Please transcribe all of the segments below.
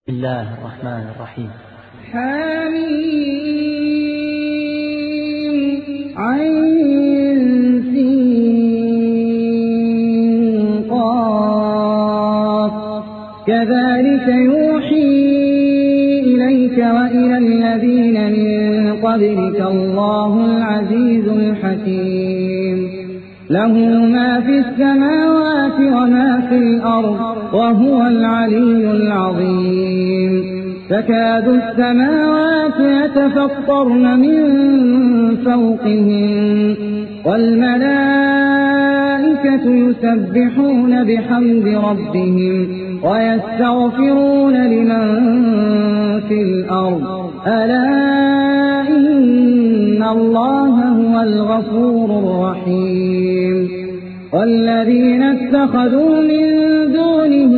بسم الله الرحمن الرحيم. حميم عين سين قاف كذلك يوحي إليك وإلى الذين من قبلك الله العزيز الحكيم له ما في السماوات وما في الأرض وهو العلي العظيم تكاد السماوات يتفطرن من فوقهم والملائكة يسبحون بحمد ربهم ويستغفرون لمن في الأرض ألا إن الله هو الغفور الرحيم والذين اتخذوا من دونه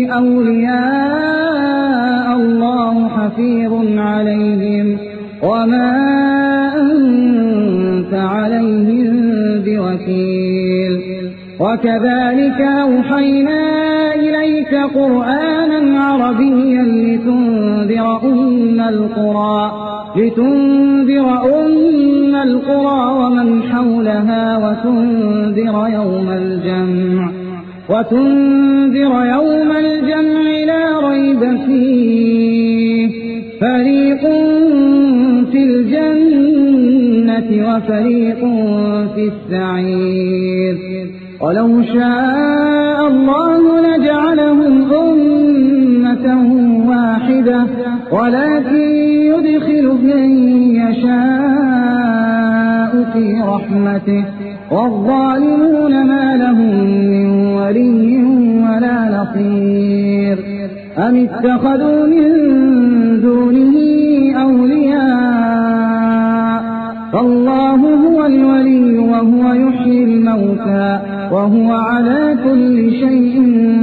أولياء الله حفيظ عليهم وما أنت عليهم بوكيل وكذلك أوحينا إليك قرآنا عربيا لتنذر أم القرى ومن حولها وتنذر يوم الجمع لا ريب فيه فريق في الجنة وفريق في السعير ولو شاء الله لجعلهم أمة واحدة ولكن يدخل من يشاء في رحمته والظالمون ما لهم من ولي ولا نصير أم اتخذوا من دونه أولياء فالله هو الولي وهو يحيي الموتى وهو على كل شيء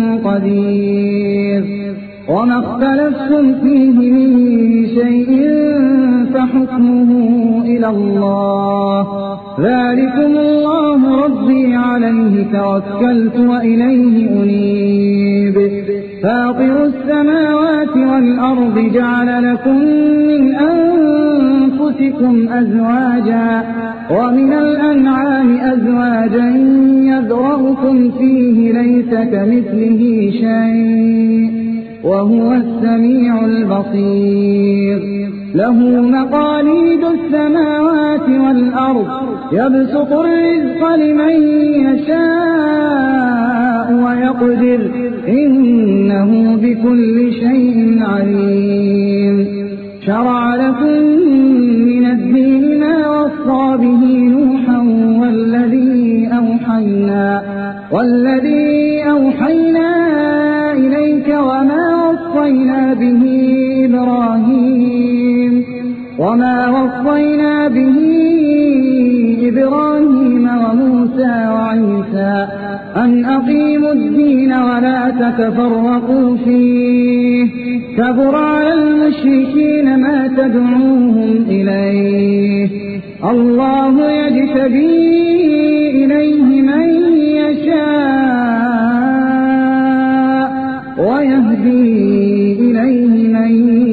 قدير وما اختلفتم فيه من شيء فحكمه إلى الله ذلكم الله ربي عليه توكلت وإليه أنيب فاطر السماوات والأرض جعل لكم من أنفسكم أزواجا ومن الأنعام أزواجا يذرأكم فيه ليس كمثله شيء وهو السميع البصير له مقاليد السماوات والأرض يبسط الرزق لمن يشاء ويقدر إنه بكل شيء عليم شرع لكم من الدين ما وصى به نوحا والذي أوحينا إليك وما وصينا به إبراهيم وموسى وعيسى أن أقيموا الدين ولا تتفرقوا فيه كبر على المشركين ما تدعوهم إليه الله يجتبي إليه من يشاء ويهدي إليه من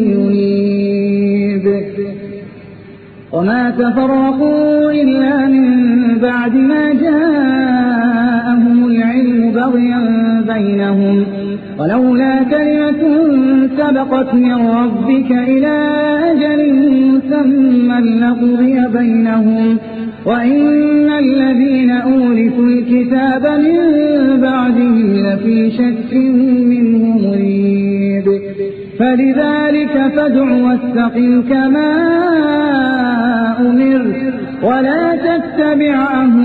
ينيب وما تفرقوا إلا من بعد ما جاءهم العلم بغيا بينهم ولولا كلمة سبقت من ربك إلى أجل مسمى لقضي بينهم وإن الذين أورثوا الكتاب من بعدهم لفي شك منه مريب فلذلك فادع واستقم كما أمرت ولا تتبع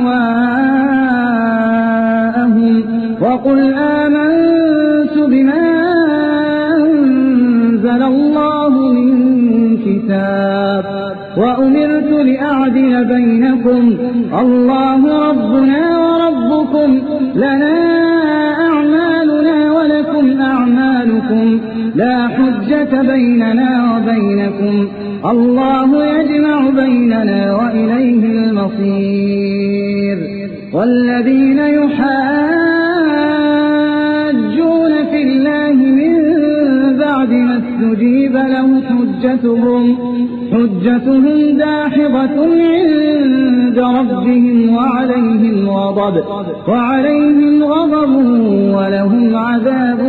أهواءهم وقل آمنت بما أنزل الله من كتاب وأمرت لأعدل بينكم الله ربنا وربكم لنا أعمالنا ولكم أعمالكم لا حجة بيننا وبينكم الله يجمع بيننا وإليه المصير والذين يحاجون في الله من بعد ما استجيب له حجتهم داحضة عند ربهم وعليهم غضب ولهم عذاب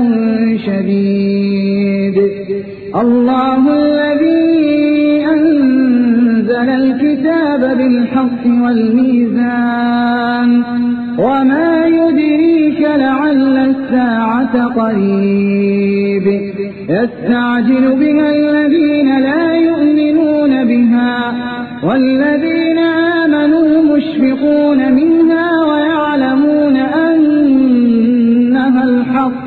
شديد. الله الذي أنزل الكتاب بالحق والميزان وما يدريك لعل الساعة قريب يستعجل بها الذين لا يؤمنون بها والذين آمنوا مشفقون منها ويعلمون أنها الحق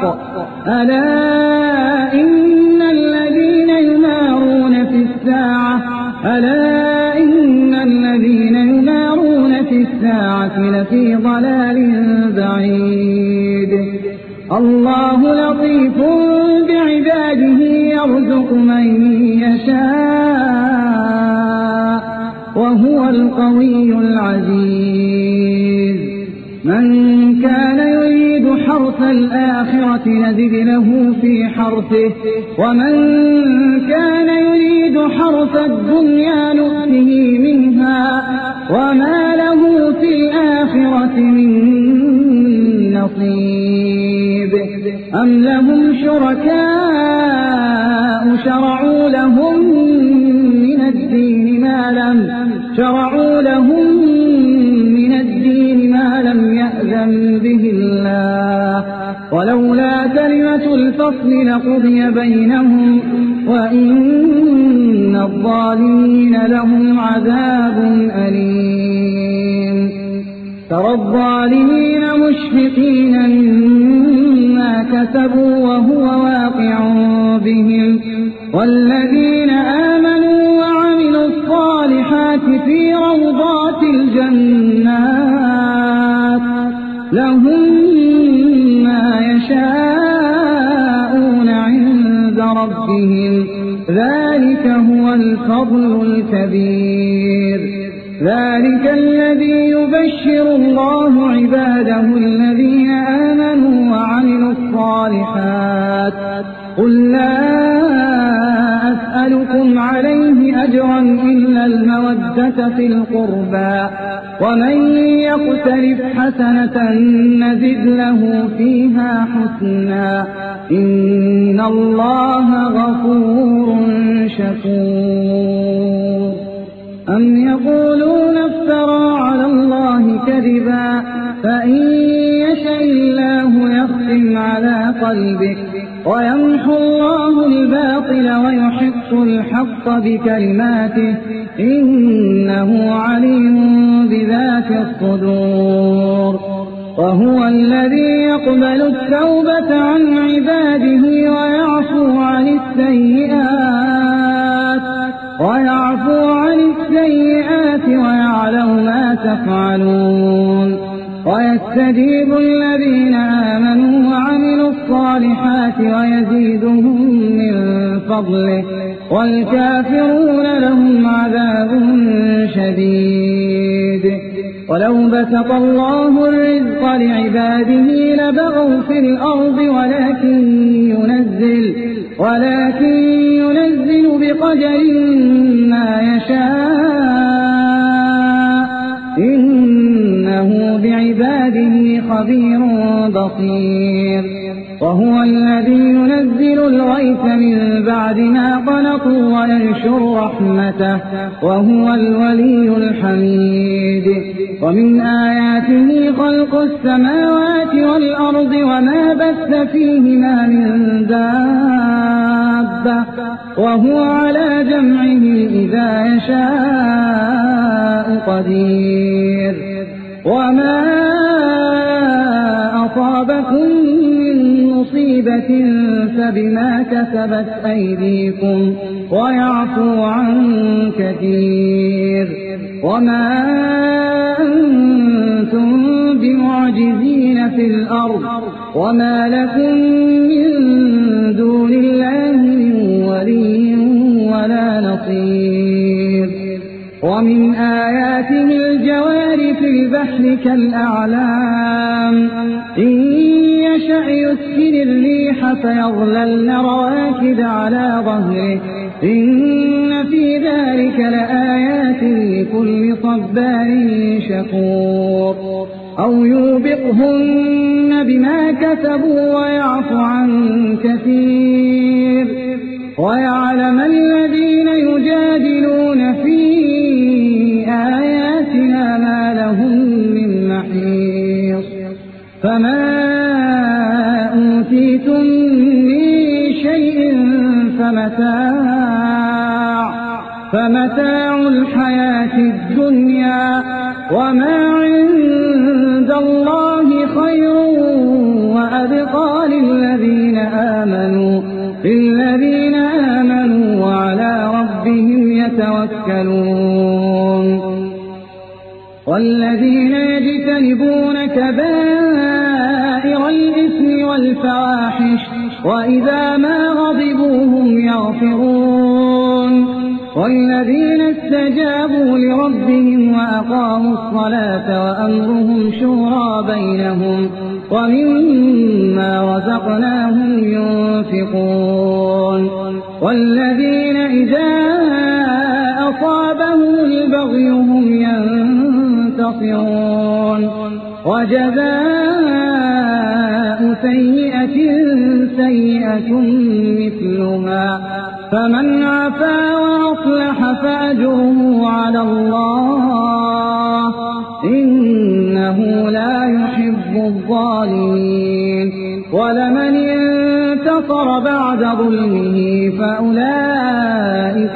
ألا إن الذين يمارون في الساعة لفي ضلال بعيد. الله لطيف بعباده يرزق من يشاء وهو القوي العزيز. من كان يريد حرث الآخرة نزد له في حرثه ومن كان يريد حرث الدنيا نؤته منها وما له في الآخرة من نصيب. أم لهم شركاء شرعوا لهم من الدين ما لم يأذن به الله ولولا كلمة الفصل لقضي بينهم وإن الظالمين لهم عذاب أليم. ترى الظالمين مشفقين مما كسبوا وهو واقع بهم والذين آمنوا وعملوا الصالحات في روضات الجنات لهم ما يشاءون عند ربهم ذلك هو الفضل الكبير. ذلك الذي يبشر الله عباده الذين آمنوا وعملوا الصالحات. قل لا أسألكم عليه أجرا إلا المودة في القربى ومن يقترف حسنة نزد له فيها حسنا إن الله غفور شكور. أم يقولون افترى على الله كذبا فإن يشأ الله يختم على قلبك ويمحو الله الباطل ويحق الحق بكلماته إنه عليم بذات الصدور. وهو الذي يقبل التوبة عن عباده ويعفو عن السيئات ويعلم ما تفعلون. ويستجيب الذين آمنوا وعملوا الصالحات ويزيدهم من فضله والكافرون لهم عذاب شديد. ولو بسط الله الرزق لعباده لبغوا في الأرض ولكن ينزل بقدر ما يشاء إنه بعباده خبير بصير. وهو الذي ينزل الغيث من بعد ما قنطوا وينشر رحمته وهو الولي الحميد. ومن آياته خلق السماوات والأرض وما بث فيهما من دابة وهو على جمعه إذا يشاء قدير. وما أصابكم من مصيبة فبما كسبت أيديكم ويعفو عن كثير. وما أنتم بمعجزين في الأرض وما لكم من دون الله من ولي ولا نصير. ومن آياته الجوار في البحر كالأعلام إن يشأ يسكن الريح فيظللن رواكد على ظهره إن في ذلك لآيات لكل صبار شكور أو يوبقهن بما كسبوا ويعفو عن كثير ويعلم الذين يجادلون في آياتنا ما لهم من محيص فما أوتيتم من شيء فمتاع الحياة الدنيا وما عند الله خير وأبقى للذين آمنوا وعلى ربهم يتوكلون والذين يجتنبون كبائر الإثم والفواحش وإذا ما غضبوا هم يغفرون والذين استجابوا لربهم وأقاموا الصلاة وأمرهم شورى بينهم ومما رزقناهم ينفقون والذين إذا أصابهم البغي هم ينتصرون وجزاء سيئة سيئة مثلها فمن عفا وأصلح فأجره على الله إنه لا يحب الظالمين ولمن انتصر بعد ظلمه فأولئك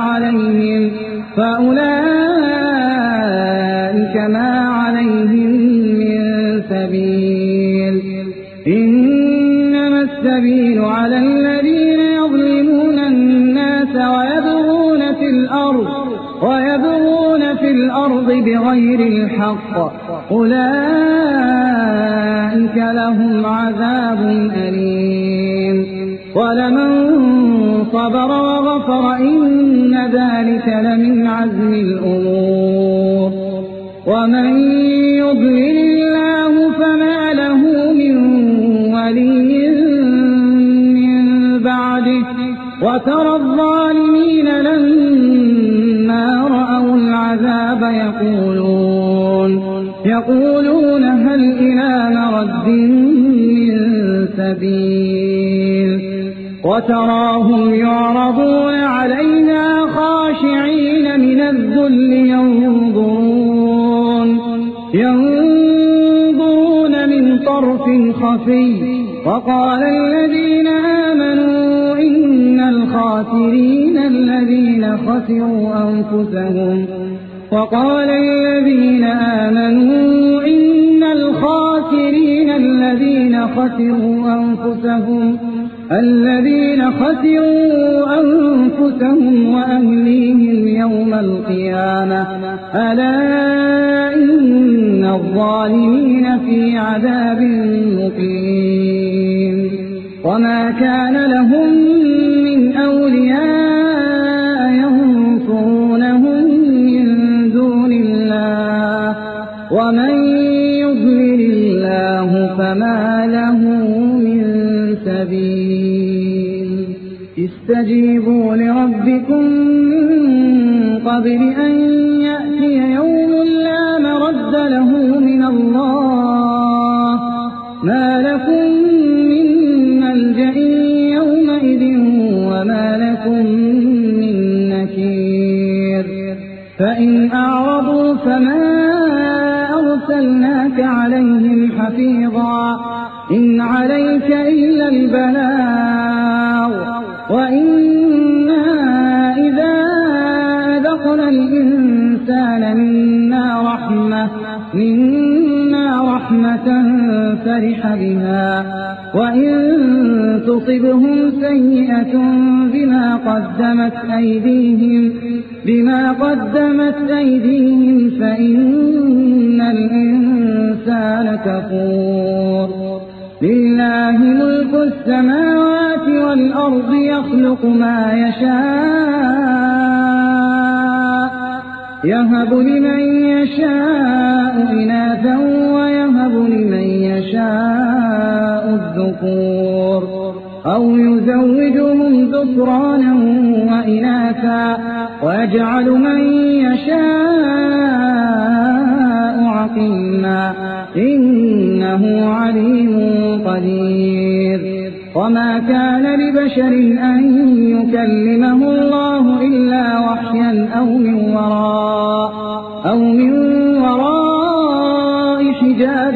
ما عليهم من سبيل إنما السبيل على الذين يظلمون الناس ويبغون في الأرض بغير الحق أولئك لهم عذاب أليم ولمن صبر وغفر إن ذلك لمن عزم الأمور ومن يضلل الله فما له من ولي من بعده وترى الظالمين لما رأوا العذاب يقولون هل إلى مرد من سبيل وتراهم يعرضون عليها خاشعين من الذل ينظرون من طرف خفي وقال الذين آمنوا إن الخاسرين الذين خسروا أنفسهم وأهليهم يوم القيامة ألا إن الظالمين في عذاب مقيم وما كان لهم من أولياء ينصرونهم من دون الله ومن يضلل الله فما له من سبيل استجيبوا لربكم من قبل أن يأتي يوم لا مرد له من الله ما لكم من ملجأ يومئذ وما لكم من نكير فإن أعرضوا فما أرسلناك عليهم حفيظا إن عليك إلا البلاغ وإنا إذا أذقنا الإنسان منا رحمة فرح بها وإن تصبهم سيئة بما قدمت أيديهم فإن الإنسان كفور لله ملك السماوات والأرض يخلق ما يشاء يهب لمن يشاء إناثا ويهب لمن يشاء الذكور أو يزوجهم ذكرانا وإناثا ويجعل من يشاء عقيما إنه عليم قدير. وما كان لبشر أن يكلمه الله إلا وحيا أو من وراء حجاب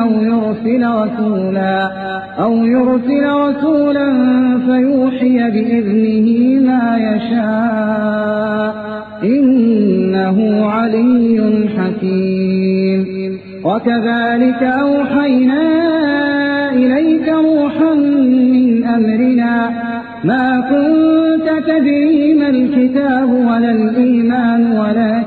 أو يرسل رسولا فيوحي بإذنه ما يشاء إنه علي حكيم. وكذلك أوحينا إليك روحا من أمرنا ما كنت تدري ما الكتاب ولا الإيمان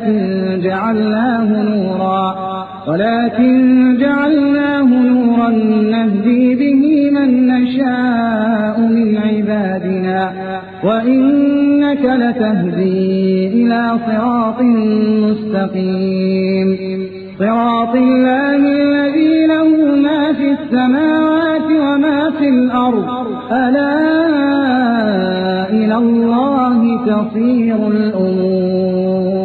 ولكن جعلناه نورا نهدي به من نشاء من عبادنا وإنك لتهدي إلى صراط مستقيم صراط الله الذي له ما في السماوات وما في الأرض ألا إلى الله تصير الأمور.